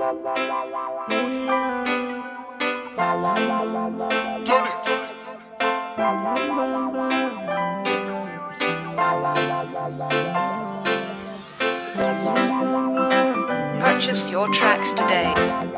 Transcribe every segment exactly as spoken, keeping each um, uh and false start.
Purchase your tracks today.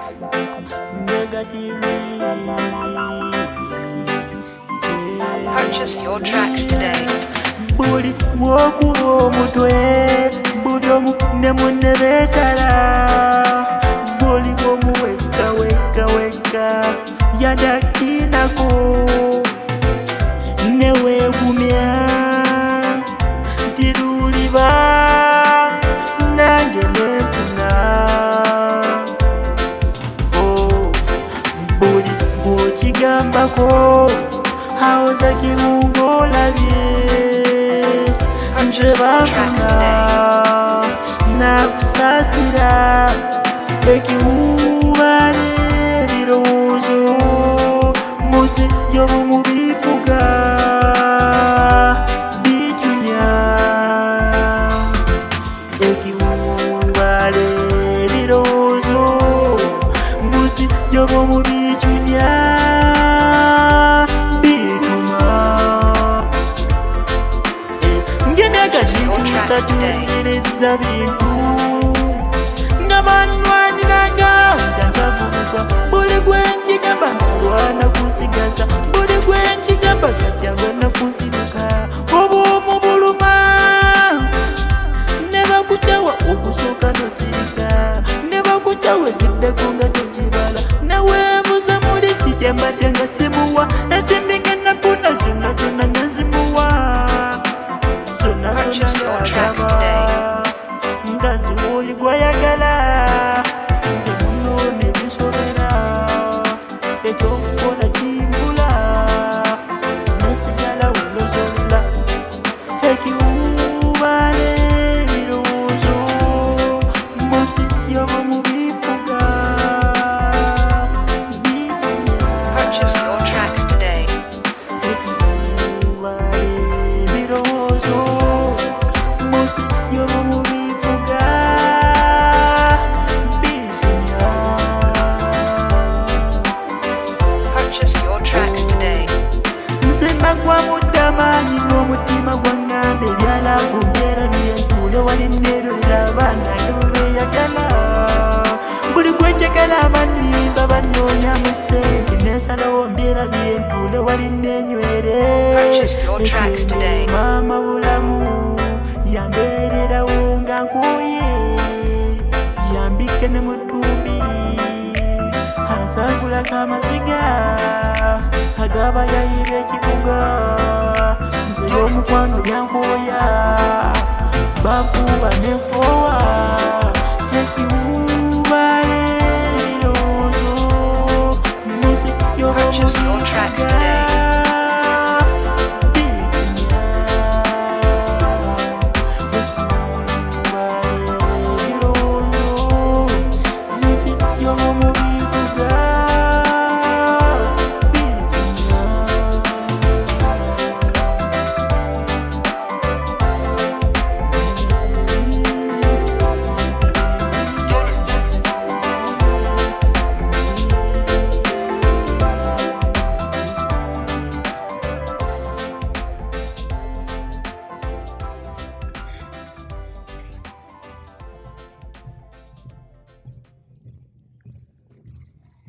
Purchase your tracks today. Buli wokuba omutwe buli omu ne munne beetala buli omu wekka wekka wekka yadakinako ne weegumya nti luliba nange nefuna buli bw'okigambako awoza kirungo olabye nze bafuna nakusasira ekiwubale ebirowoozo musi y'obumu bifuga bicunya ekiwubale ebirowoozo musi y'obumu bicunya tatuwuliriza bintu nga banywani naganda nkavubuka buli gwenkigamba nalwana kunsigaza buli gwenkigamba katyagana kunsibuka obwomu buluma ne bakutawa ogusooka nosirika ne bakutawa ekiddeko nga tokibala neweebuza muli kikyembadde nga simuwa ensimbi nga nafuna zonna zonna nazimuwa. Purchase your tracks today. Ndazi oli gwayagala nze muno ne bisobera ekyokukola kingula nesigala welozola ekiwubale ebirowoozo musi y'obumu bifuga. Purchase your tracks today. Nagwa mudamani n'omutima gwangambe byalagongera byentule walinero ly'abaana nebeyagala buli gwenjagala abanimba banoonya mu ssente nesalawo mbeera byentule walinenywere maama bulamu yambeererawo nga nkuye yambike ne mutumbi ansangulako amaziga agaba yayiba ekibuga nze y'omukwano byankoya bakuba nefowa